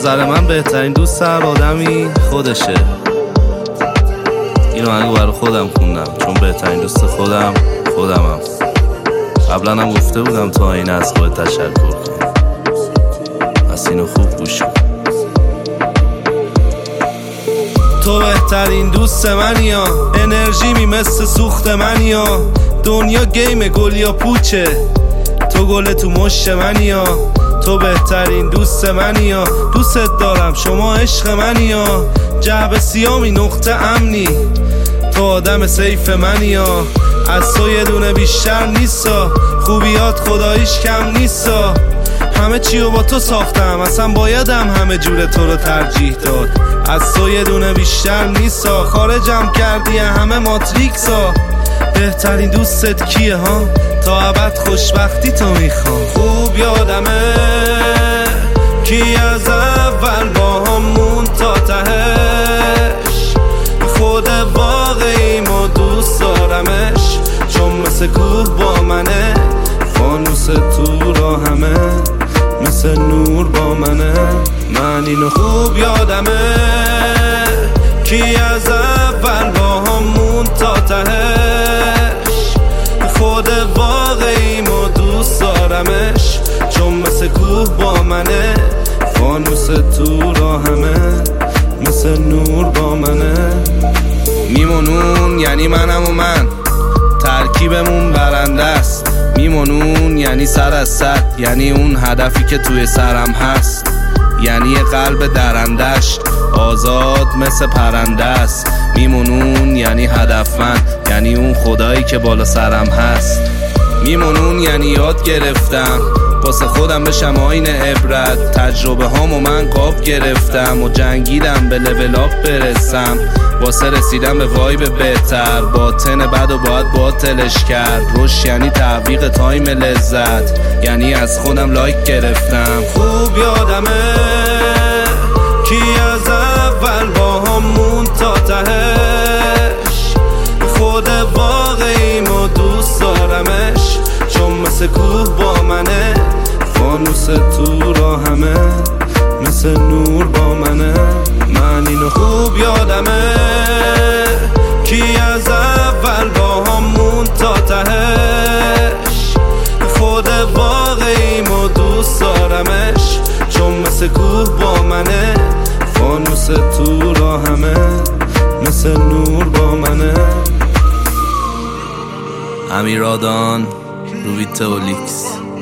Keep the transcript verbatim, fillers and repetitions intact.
نظر من بهترین دوست هر آدمی خودشه. اینو هنگو برای خودم خوندم، چون بهترین دوست خودم خودمم. قبلا هم گفته بودم تا این از خود تشکر کن، پس اینو خوب گوش کن. تو بهترین دوست منی ها، انرژی می مثل سوخت منی ها. دنیا گیم گل یا پوچه، تو گل تو مشت منی ها. تو بهترین دوست منی ها، دوست دارم شما عشق منی ها. جعبه سیامی نقطه امنی، تو آدم سیف منی ها. از تو یه دونه بیشتر نیستا، خوبیات خداییش کم نیستا. همه چیو با تو ساختم، اصلا بایدم همه جور تو رو ترجیح داد. از تو یه دونه بیشتر نیستا، خارجم کردی همه ماتریکسا. بهترین دوستت کیه ها؟ تا ابد خوشبختی تو میخوام. خوب یادمه کی از اول با همون تا تهش، خود واقعیم و دوست دارمش، چون مثل کوه با منه، فانوس تو را همه مثل نور با منه. من اینو خوب یادمه کی از اول با همون تا تهش، خود واقعیم و دوست دارمش، چون مثل کوه با منه، فانوس تو را همه مثل نور با منه. میمونون یعنی منم و من، ترکیبمون برنده است. میمونون یعنی سر از صد، یعنی اون هدفی که توی سرم هست. یعنی یه قلب درندش آزاد مثل پرنده است. میمونون یعنی هدفمند، یعنی اون خدایی که بالا سرم هست. میمونون یعنی یاد گرفتم واسه خودم بشم آینه عبرت. تجربه هامو من قاب گرفتم و جنگیدم به لول آپ برسم، واسه رسیدم به وایب بهتر. باطن بد و باید باطلش کرد. روش یعنی تعویق تایم لذت، یعنی از خودم لایک گرفتم. خوب یادمه کی از اول با همون تا تهش، خود واقعیم و دوست دارمش، چون مثل کوه با منه، فانوس تو را همه مثل نور با منه. من اینو خوب یادمه کی از اول با همون تا تهش، خود واقعیم و دوست دارمش، چون مثل کوه با منه، فانوس تو را همه مثل نور با منه. امیرادان روی تولیکس.